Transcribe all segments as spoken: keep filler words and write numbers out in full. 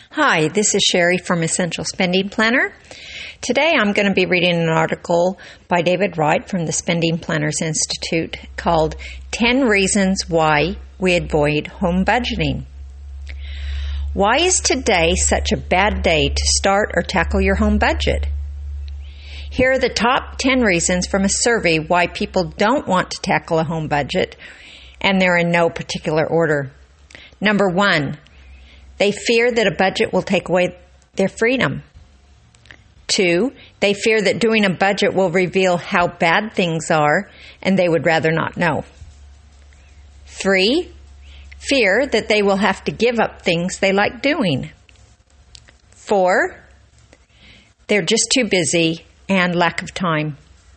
Hi, this is Sherry from Essential Spending Planner. Today I'm going to be reading an article by David Wright from the Spending Planners Institute called ten Reasons Why We Avoid Home Budgeting. Why is today such a bad day to start or tackle your home budget? Here are the top ten reasons from a survey why people don't want to tackle a home budget, and they're in no particular order. Number one, they fear that a budget will take away their freedom. Two, they fear that doing a budget will reveal how bad things are and they would rather not know. Three, fear that they will have to give up things they like doing. Four, they're just too busy and lack of time.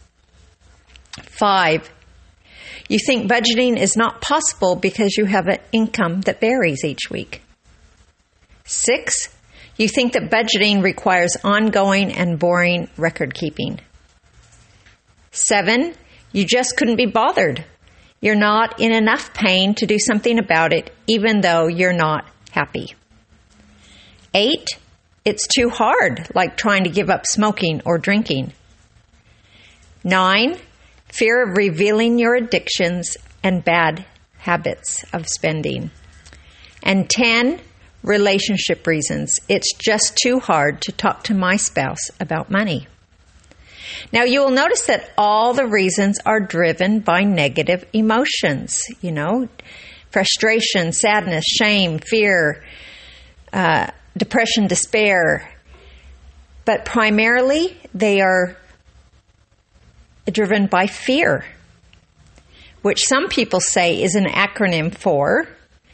Five, you think budgeting is not possible because you have an income that varies each week. Six, you think that budgeting requires ongoing and boring record keeping. Seven, you just couldn't be bothered. You're not in enough pain to do something about it, even though you're not happy. Eight, it's too hard, like trying to give up smoking or drinking. Nine, fear of revealing your addictions and bad habits of spending. And ten, relationship reasons. It's just too hard to talk to my spouse about money. Now, you will notice that all the reasons are driven by negative emotions, you know, frustration, sadness, shame, fear, uh, depression, despair. But primarily, they are driven by fear, which some people say is an acronym for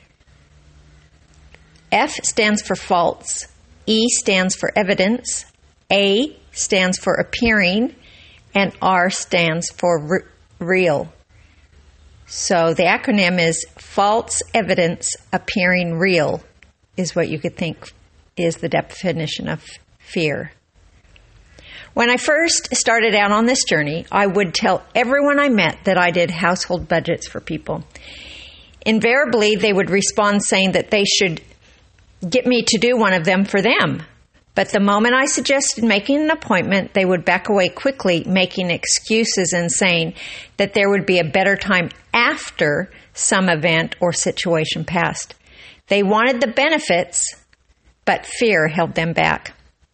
F stands for false, E stands for evidence, A stands for appearing, and R stands for re- real. So the acronym is false evidence appearing real is what you could think is the definition of fear. When I first started out on this journey, I would tell everyone I met that I did household budgets for people. Invariably, they would respond saying that they should get me to do one of them for them. But the moment I suggested making an appointment, they would back away quickly, making excuses and saying that there would be a better time after some event or situation passed. They wanted the benefits, but fear held them back.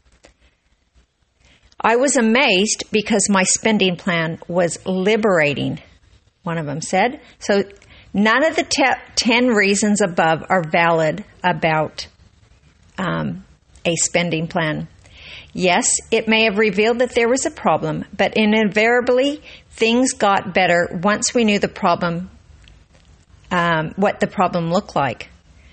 I was amazed because my spending plan was liberating, one of them said. So none of the te- ten reasons above are valid about Um, a spending plan. Yes, it may have revealed that there was a problem, but invariably things got better once we knew the problem, um, what the problem looked like.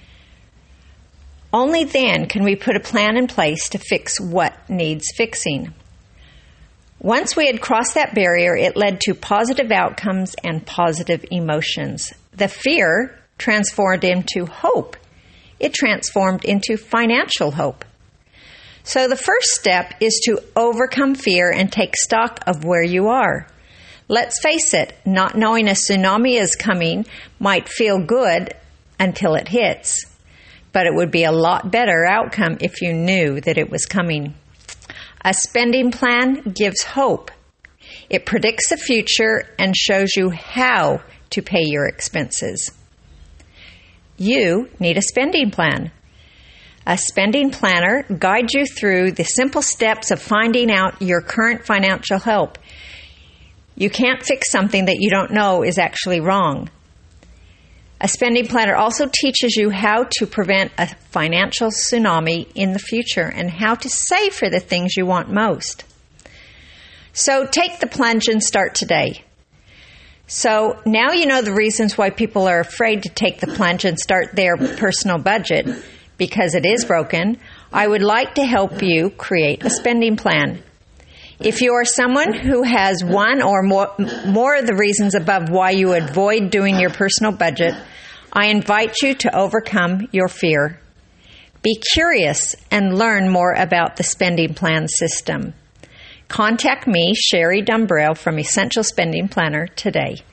Only then can we put a plan in place to fix what needs fixing. Once we had crossed that barrier, it led to positive outcomes and positive emotions. The fear transformed into hope. It transformed into financial hope. So the first step is to overcome fear and take stock of where you are. Let's face it, not knowing a tsunami is coming might feel good until it hits, but it would be a lot better outcome if you knew that it was coming. A spending plan gives hope. It predicts the future and shows you how to pay your expenses. You need a spending plan. A spending planner guides you through the simple steps of finding out your current financial health. You can't fix something that you don't know is actually wrong. A spending planner also teaches you how to prevent a financial tsunami in the future and how to save for the things you want most. So take the plunge and start today. So now you know the reasons why people are afraid to take the plunge and start their personal budget because it is broken. I would like to help you create a spending plan. If you are someone who has one or more, more of the reasons above why you avoid doing your personal budget, I invite you to overcome your fear. Be curious and learn more about the spending plan system. Contact me, Sherry Dumbrell, from Essential Spending Planner today.